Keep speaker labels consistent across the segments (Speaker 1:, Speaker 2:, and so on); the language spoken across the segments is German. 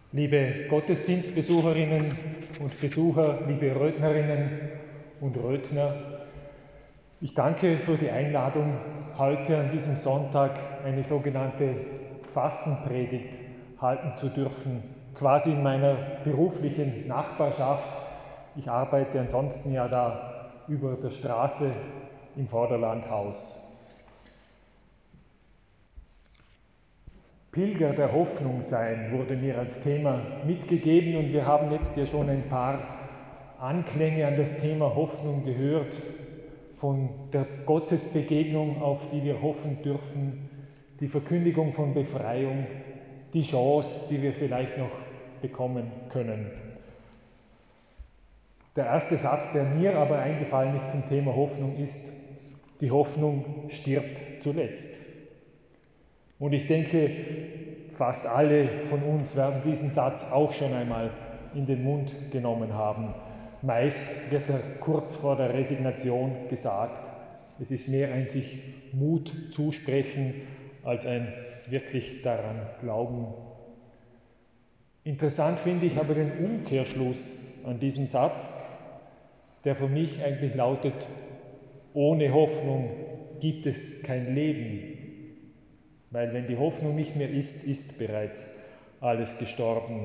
Speaker 1: Liebe Gottesdienstbesucherinnen und Besucher, liebe Röthnerinnen und Röthner, ich danke für die Einladung, heute an diesem Sonntag eine sogenannte Fastenpredigt halten zu dürfen, quasi in meiner beruflichen Nachbarschaft. Ich arbeite ansonsten ja da über der Straße im Vorderlandhaus. Pilger der Hoffnung sein wurde mir als Thema mitgegeben und wir haben jetzt ja schon ein paar Anklänge an das Thema Hoffnung gehört, von der Gottesbegegnung, auf die wir hoffen dürfen, die Verkündigung von Befreiung, die Chance, die wir vielleicht noch bekommen können. Der erste Satz, der mir aber eingefallen ist zum Thema Hoffnung, ist: Die Hoffnung stirbt zuletzt. Und ich denke, fast alle von uns werden diesen Satz auch schon einmal in den Mund genommen haben. Meist wird er kurz vor der Resignation gesagt. Es ist mehr ein sich Mut zusprechen, als ein wirklich daran glauben. Interessant finde ich aber den Umkehrschluss an diesem Satz, der für mich eigentlich lautet: Ohne Hoffnung gibt es kein Leben. Weil wenn die Hoffnung nicht mehr ist, ist bereits alles gestorben.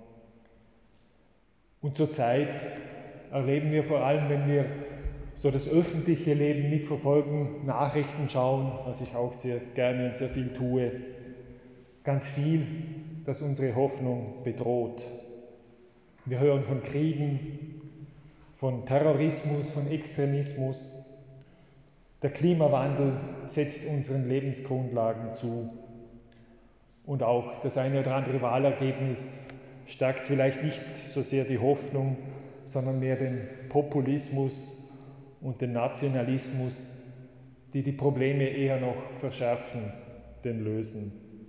Speaker 1: Und zurzeit erleben wir vor allem, wenn wir so das öffentliche Leben mitverfolgen, Nachrichten schauen, was ich auch sehr gerne und sehr viel tue, ganz viel, das unsere Hoffnung bedroht. Wir hören von Kriegen, von Terrorismus, von Extremismus. Der Klimawandel setzt unseren Lebensgrundlagen zu. Und auch das eine oder andere Wahlergebnis stärkt vielleicht nicht so sehr die Hoffnung, sondern mehr den Populismus und den Nationalismus, die die Probleme eher noch verschärfen, denn lösen.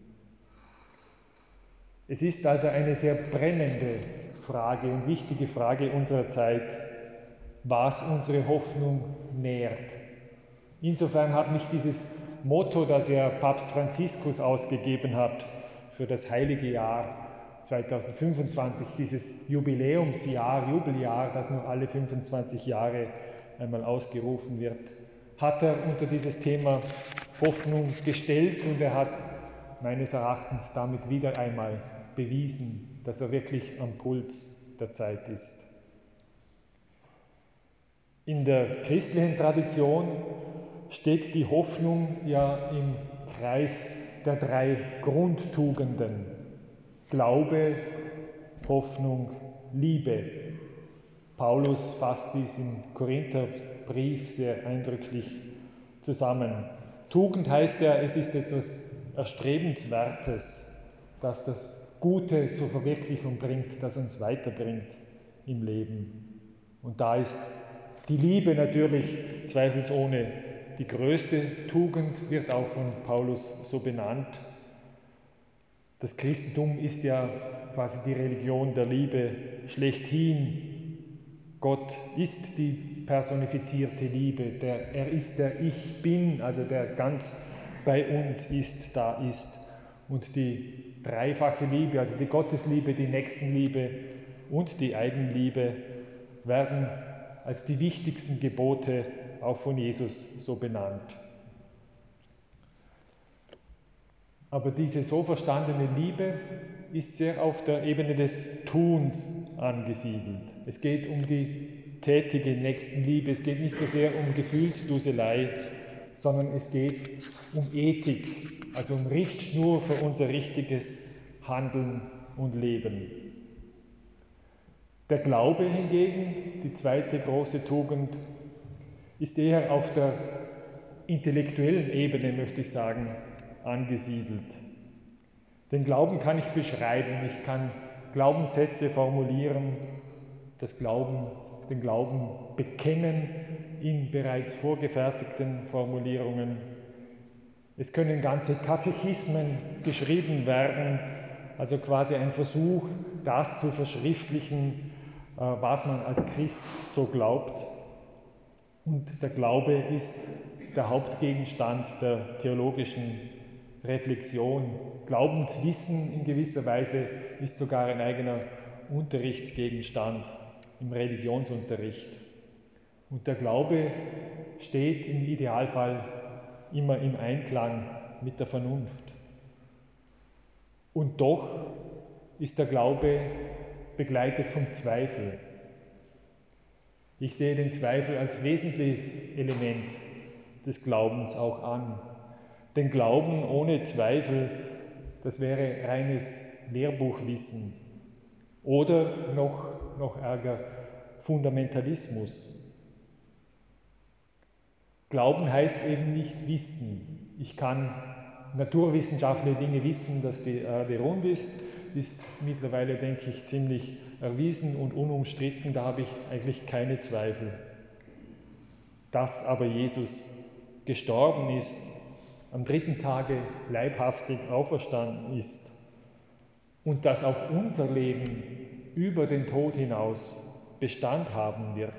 Speaker 1: Es ist also eine sehr brennende Frage und wichtige Frage unserer Zeit, was unsere Hoffnung nährt. Insofern hat mich dieses Motto, das ja Papst Franziskus ausgegeben hat für das heilige Jahr 2025, dieses Jubiljahr, das nur alle 25 Jahre einmal ausgerufen wird, hat er unter dieses Thema Hoffnung gestellt und er hat meines Erachtens damit wieder einmal bewiesen, dass er wirklich am Puls der Zeit ist. In der christlichen Tradition steht die Hoffnung ja im Kreis der 3 Grundtugenden: Glaube, Hoffnung, Liebe. Paulus fasst dies im Korintherbrief sehr eindrücklich zusammen. Tugend heißt ja, es ist etwas Erstrebenswertes, das das Gute zur Verwirklichung bringt, das uns weiterbringt im Leben. Und da ist die Liebe natürlich zweifelsohne die größte Tugend, wird auch von Paulus so benannt. Das Christentum ist ja quasi die Religion der Liebe schlechthin. Gott ist die personifizierte Liebe, er ist der Ich Bin, also der ganz bei uns ist, da ist. Und die dreifache Liebe, also die Gottesliebe, die Nächstenliebe und die Eigenliebe, werden als die wichtigsten Gebote auch von Jesus so benannt. Aber diese so verstandene Liebe ist sehr auf der Ebene des Tuns angesiedelt. Es geht um die tätige Nächstenliebe, es geht nicht so sehr um Gefühlsduselei, sondern es geht um Ethik, also um Richtschnur für unser richtiges Handeln und Leben. Der Glaube hingegen, die zweite große Tugend, ist eher auf der intellektuellen Ebene, möchte ich sagen, angesiedelt. Den Glauben kann ich beschreiben, ich kann Glaubenssätze formulieren, den Glauben bekennen in bereits vorgefertigten Formulierungen. Es können ganze Katechismen geschrieben werden, also quasi ein Versuch, das zu verschriftlichen, was man als Christ so glaubt. Und der Glaube ist der Hauptgegenstand der theologischen Reflexion. Glaubenswissen in gewisser Weise ist sogar ein eigener Unterrichtsgegenstand im Religionsunterricht. Und der Glaube steht im Idealfall immer im Einklang mit der Vernunft. Und doch ist der Glaube begleitet vom Zweifel. Ich sehe den Zweifel als wesentliches Element des Glaubens auch an. Denn Glauben ohne Zweifel, das wäre reines Lehrbuchwissen oder noch ärger, Fundamentalismus. Glauben heißt eben nicht wissen. Ich kann naturwissenschaftliche Dinge wissen, dass die Erde rund ist mittlerweile, denke ich, ziemlich erwiesen und unumstritten, da habe ich eigentlich keine Zweifel. Dass aber Jesus gestorben ist, am 3. Tage leibhaftig auferstanden ist und dass auch unser Leben über den Tod hinaus Bestand haben wird.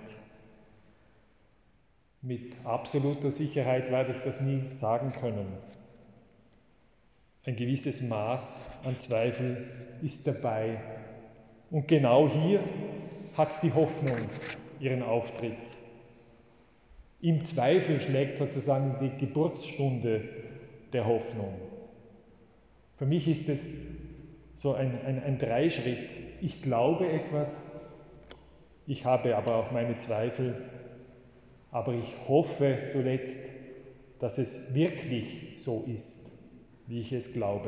Speaker 1: Mit absoluter Sicherheit werde ich das nie sagen können. Ein gewisses Maß an Zweifel ist dabei. Und genau hier hat die Hoffnung ihren Auftritt. Im Zweifel schlägt sozusagen die Geburtsstunde der Hoffnung. Für mich ist es so ein Dreischritt. Ich glaube etwas, ich habe aber auch meine Zweifel, aber ich hoffe zuletzt, dass es wirklich so ist, wie ich es glaube.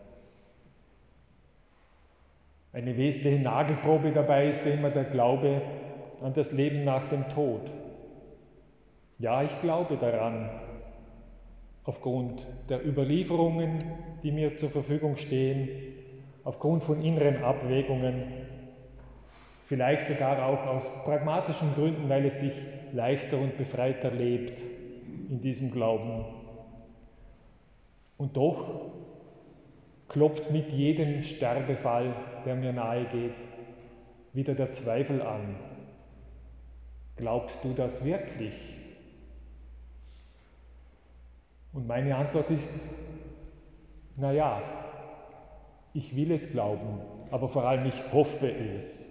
Speaker 1: Eine wesentliche Nagelprobe dabei ist immer der Glaube an das Leben nach dem Tod. Ja, ich glaube daran, aufgrund der Überlieferungen, die mir zur Verfügung stehen, aufgrund von inneren Abwägungen, vielleicht sogar auch aus pragmatischen Gründen, weil es sich leichter und befreiter lebt in diesem Glauben. Und doch klopft mit jedem Sterbefall, der mir nahe geht, wieder der Zweifel an. Glaubst du das wirklich? Und meine Antwort ist, naja, ich will es glauben, aber vor allem ich hoffe es.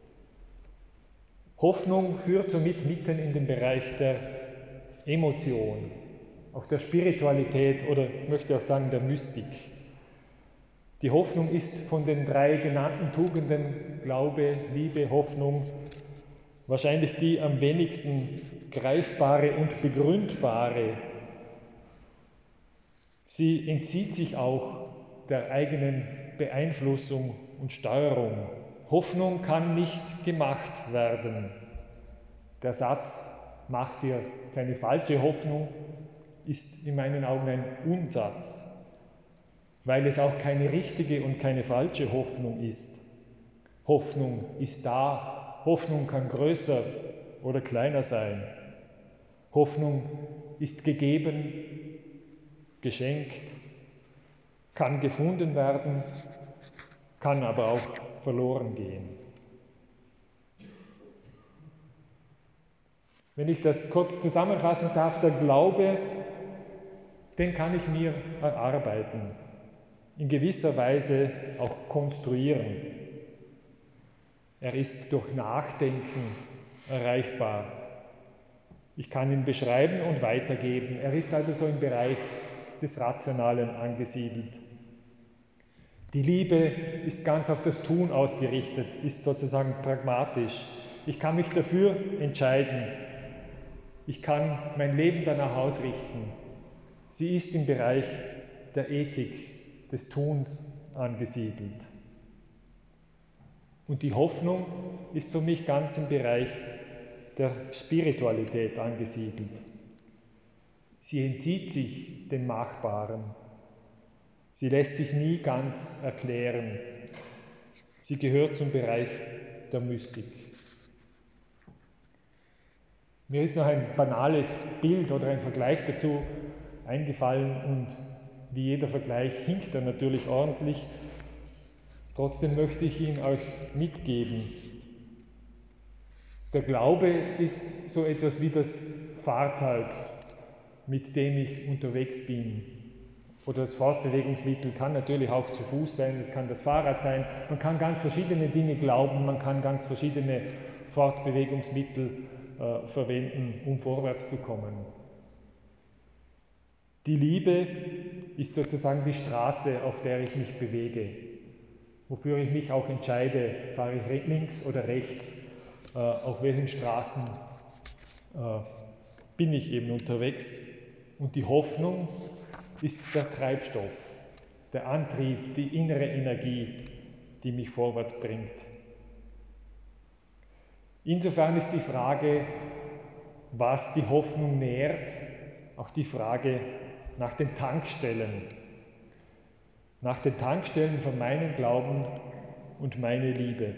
Speaker 1: Hoffnung führt somit mitten in den Bereich der Emotion, auch der Spiritualität oder ich möchte auch sagen der Mystik. Die Hoffnung ist von den 3 genannten Tugenden, Glaube, Liebe, Hoffnung, wahrscheinlich die am wenigsten greifbare und begründbare. Sie entzieht sich auch der eigenen Beeinflussung und Steuerung. Hoffnung kann nicht gemacht werden. Der Satz, mach dir keine falsche Hoffnung, ist in meinen Augen ein Unsatz, weil es auch keine richtige und keine falsche Hoffnung ist. Hoffnung ist da, Hoffnung kann größer oder kleiner sein. Hoffnung ist gegeben, geschenkt, kann gefunden werden, kann aber auch verloren gehen. Wenn ich das kurz zusammenfassen darf, der Glaube, den kann ich mir erarbeiten, in gewisser Weise auch konstruieren. Er ist durch Nachdenken erreichbar. Ich kann ihn beschreiben und weitergeben. Er ist also so im Bereich des Rationalen angesiedelt. Die Liebe ist ganz auf das Tun ausgerichtet, ist sozusagen pragmatisch. Ich kann mich dafür entscheiden. Ich kann mein Leben danach ausrichten. Sie ist im Bereich der Ethik, des Tuns angesiedelt. Und die Hoffnung ist für mich ganz im Bereich der Spiritualität angesiedelt. Sie entzieht sich dem Machbaren. Sie lässt sich nie ganz erklären. Sie gehört zum Bereich der Mystik. Mir ist noch ein banales Bild oder ein Vergleich dazu eingefallen und wie jeder Vergleich hinkt er natürlich ordentlich. Trotzdem möchte ich ihn euch mitgeben. Der Glaube ist so etwas wie das Fahrzeug, mit dem ich unterwegs bin. Oder das Fortbewegungsmittel kann natürlich auch zu Fuß sein, es kann das Fahrrad sein. Man kann ganz verschiedene Dinge glauben, man kann ganz verschiedene Fortbewegungsmittel verwenden, um vorwärts zu kommen. Die Liebe ist sozusagen die Straße, auf der ich mich bewege, wofür ich mich auch entscheide, fahre ich links oder rechts, auf welchen Straßen bin ich eben unterwegs. Und die Hoffnung ist der Treibstoff, der Antrieb, die innere Energie, die mich vorwärts bringt. Insofern ist die Frage, was die Hoffnung nährt, auch die Frage nach den Tankstellen. Nach den Tankstellen von meinem Glauben und meine Liebe.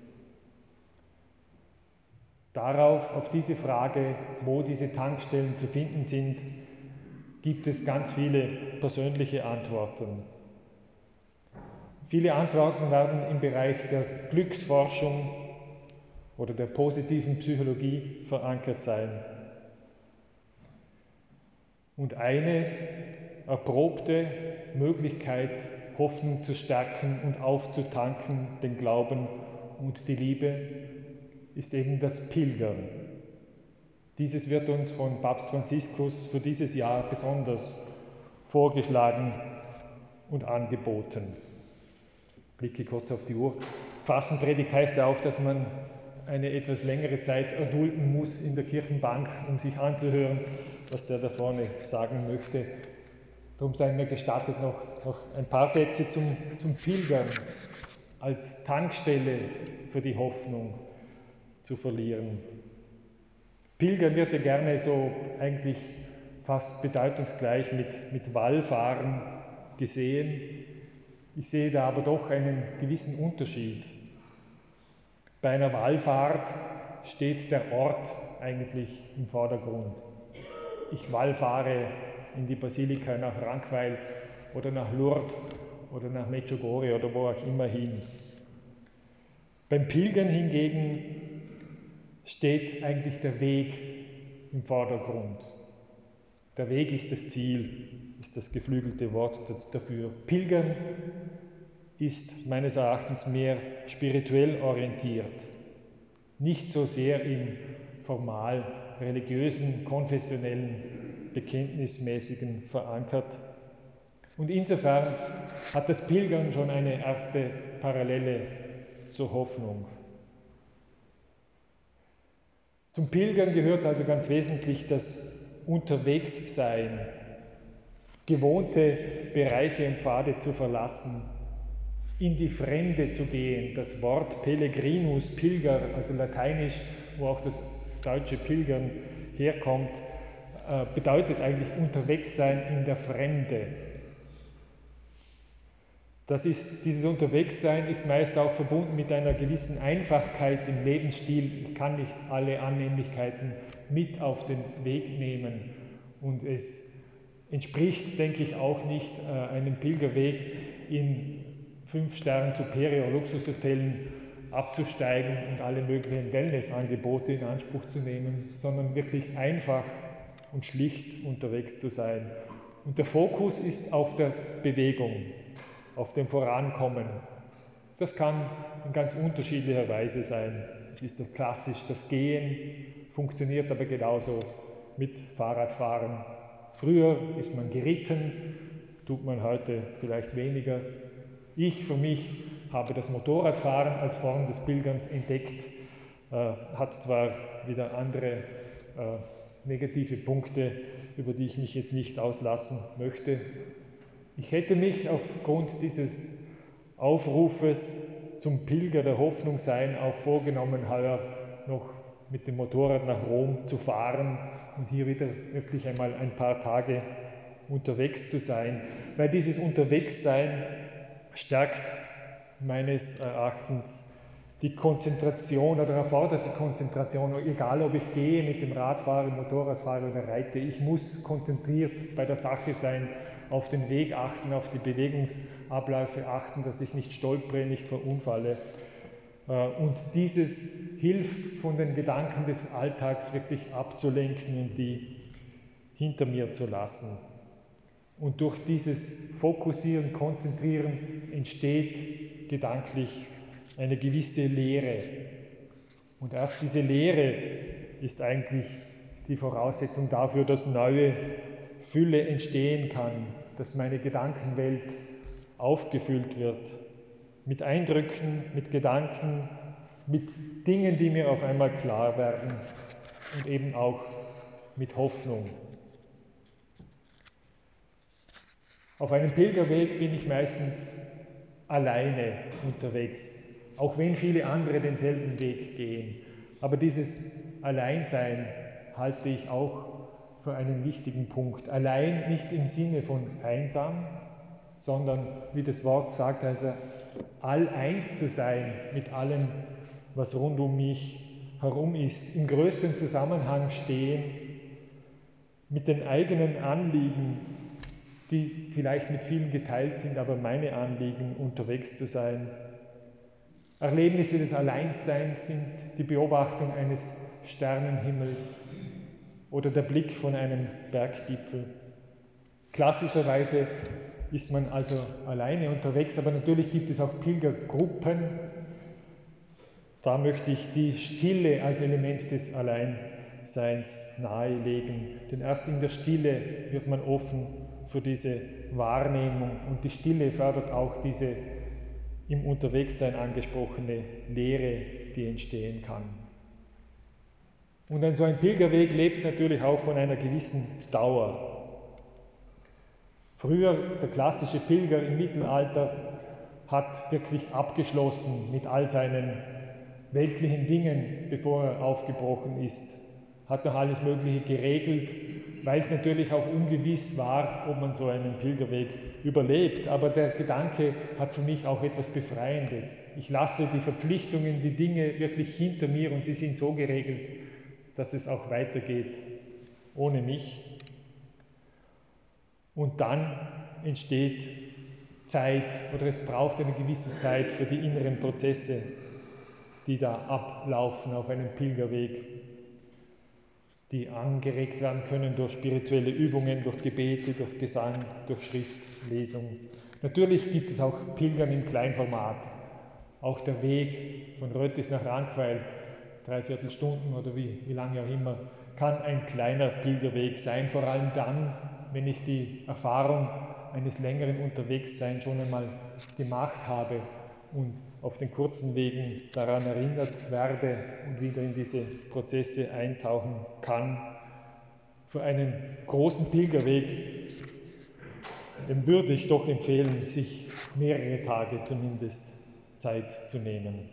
Speaker 1: Auf diese Frage, wo diese Tankstellen zu finden sind, gibt es ganz viele persönliche Antworten. Viele Antworten werden im Bereich der Glücksforschung oder der positiven Psychologie verankert sein. Und eine erprobte Möglichkeit, Hoffnung zu stärken und aufzutanken, den Glauben und die Liebe, ist eben das Pilgern. Dieses wird uns von Papst Franziskus für dieses Jahr besonders vorgeschlagen und angeboten. Ich blicke kurz auf die Uhr. Fastenpredigt heißt ja auch, dass man eine etwas längere Zeit erdulden muss in der Kirchenbank, um sich anzuhören, was der da vorne sagen möchte. Darum sei mir gestattet, noch ein paar Sätze zum Pilgern als Tankstelle für die Hoffnung zu verlieren. Pilgern wird ja gerne so eigentlich fast bedeutungsgleich mit Wallfahren gesehen. Ich sehe da aber doch einen gewissen Unterschied. Bei einer Wallfahrt steht der Ort eigentlich im Vordergrund. Ich wallfahre in die Basilika nach Rankweil oder nach Lourdes oder nach Medjugorje oder wo auch immer hin. Beim Pilgern hingegen steht eigentlich der Weg im Vordergrund. Der Weg ist das Ziel, ist das geflügelte Wort dafür. Pilgern ist meines Erachtens mehr spirituell orientiert, nicht so sehr im formal religiösen, konfessionellen, bekenntnismäßigen verankert. Und insofern hat das Pilgern schon eine erste Parallele zur Hoffnung. Zum Pilgern gehört also ganz wesentlich das Unterwegssein, gewohnte Bereiche und Pfade zu verlassen, in die Fremde zu gehen. Das Wort Pellegrinus, Pilger, also lateinisch, wo auch das deutsche Pilgern herkommt, bedeutet eigentlich unterwegs sein in der Fremde. Dieses Unterwegssein ist meist auch verbunden mit einer gewissen Einfachkeit im Lebensstil. Ich kann nicht alle Annehmlichkeiten mit auf den Weg nehmen. Und es entspricht, denke ich, auch nicht einem Pilgerweg in 5-Sterne-Superior-Luxushotellen abzusteigen und alle möglichen Wellnessangebote in Anspruch zu nehmen, sondern wirklich einfach und schlicht unterwegs zu sein. Und der Fokus ist auf der Bewegung, auf dem Vorankommen. Das kann in ganz unterschiedlicher Weise sein. Es ist klassisch das Gehen, funktioniert aber genauso mit Fahrradfahren. Früher ist man geritten, tut man heute vielleicht weniger. Ich für mich habe das Motorradfahren als Form des Pilgerns entdeckt, hat zwar wieder andere negative Punkte, über die ich mich jetzt nicht auslassen möchte. Ich hätte mich aufgrund dieses Aufrufes zum Pilger der Hoffnung sein auch vorgenommen, heuer noch mit dem Motorrad nach Rom zu fahren und hier wieder wirklich einmal ein paar Tage unterwegs zu sein, weil dieses Unterwegssein stärkt meines Erachtens die Konzentration oder erfordert die Konzentration, egal ob ich gehe mit dem Rad fahre, Motorrad fahre oder reite, ich muss konzentriert bei der Sache sein, auf den Weg achten, auf die Bewegungsabläufe achten, dass ich nicht stolpere, nicht verunfalle. Und dieses hilft, von den Gedanken des Alltags wirklich abzulenken und die hinter mir zu lassen. Und durch dieses Fokussieren, Konzentrieren entsteht gedanklich eine gewisse Leere. Und erst diese Leere ist eigentlich die Voraussetzung dafür, dass neue Fülle entstehen kann, dass meine Gedankenwelt aufgefüllt wird mit Eindrücken, mit Gedanken, mit Dingen, die mir auf einmal klar werden und eben auch mit Hoffnung. Auf einem Pilgerweg bin ich meistens alleine unterwegs, auch wenn viele andere denselben Weg gehen. Aber dieses Alleinsein halte ich auch für einen wichtigen Punkt. Allein nicht im Sinne von einsam, sondern, wie das Wort sagt, also all-eins zu sein mit allem, was rund um mich herum ist, im größeren Zusammenhang stehen, mit den eigenen Anliegen, die vielleicht mit vielen geteilt sind, aber meine Anliegen, unterwegs zu sein. Erlebnisse des Alleinseins sind die Beobachtung eines Sternenhimmels oder der Blick von einem Berggipfel. Klassischerweise ist man also alleine unterwegs, aber natürlich gibt es auch Pilgergruppen. Da möchte ich die Stille als Element des Alleinseins nahelegen, denn erst in der Stille wird man offen für diese Wahrnehmung und die Stille fördert auch diese im Unterwegssein angesprochene Leere, die entstehen kann. Und so ein Pilgerweg lebt natürlich auch von einer gewissen Dauer. Früher, der klassische Pilger im Mittelalter, hat wirklich abgeschlossen mit all seinen weltlichen Dingen, bevor er aufgebrochen ist, hat noch alles Mögliche geregelt, weil es natürlich auch ungewiss war, ob man so einen Pilgerweg überlebt. Aber der Gedanke hat für mich auch etwas Befreiendes. Ich lasse die Verpflichtungen, die Dinge wirklich hinter mir und sie sind so geregelt, dass es auch weitergeht ohne mich. Und dann entsteht Zeit oder es braucht eine gewisse Zeit für die inneren Prozesse, die da ablaufen auf einem Pilgerweg, die angeregt werden können durch spirituelle Übungen, durch Gebete, durch Gesang, durch Schriftlesung. Natürlich gibt es auch Pilgern im Kleinformat. Auch der Weg von Röttis nach Rankweil, 3/4 Stunden oder wie lange auch immer, kann ein kleiner Pilgerweg sein, vor allem dann, wenn ich die Erfahrung eines längeren Unterwegsseins schon einmal gemacht habe und auf den kurzen Wegen daran erinnert werde und wieder in diese Prozesse eintauchen kann. Für einen großen Pilgerweg würde ich doch empfehlen, sich mehrere Tage zumindest Zeit zu nehmen.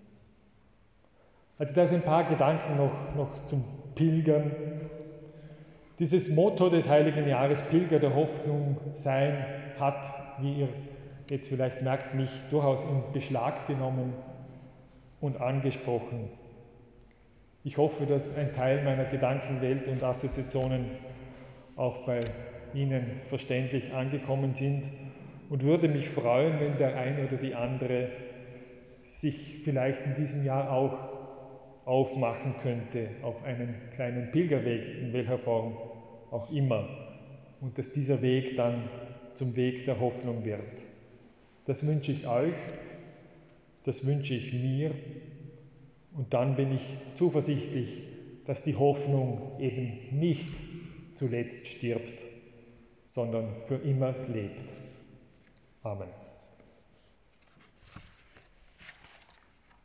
Speaker 1: Also da sind ein paar Gedanken noch zum Pilgern. Dieses Motto des Heiligen Jahres, Pilger der Hoffnung sein, hat, wie ihr jetzt vielleicht merkt, mich durchaus in Beschlag genommen und angesprochen. Ich hoffe, dass ein Teil meiner Gedankenwelt und Assoziationen auch bei Ihnen verständlich angekommen sind und würde mich freuen, wenn der eine oder die andere sich vielleicht in diesem Jahr auch aufmachen könnte auf einen kleinen Pilgerweg, in welcher Form auch immer, und dass dieser Weg dann zum Weg der Hoffnung wird. Das wünsche ich euch, das wünsche ich mir, und dann bin ich zuversichtlich, dass die Hoffnung eben nicht zuletzt stirbt, sondern für immer lebt. Amen.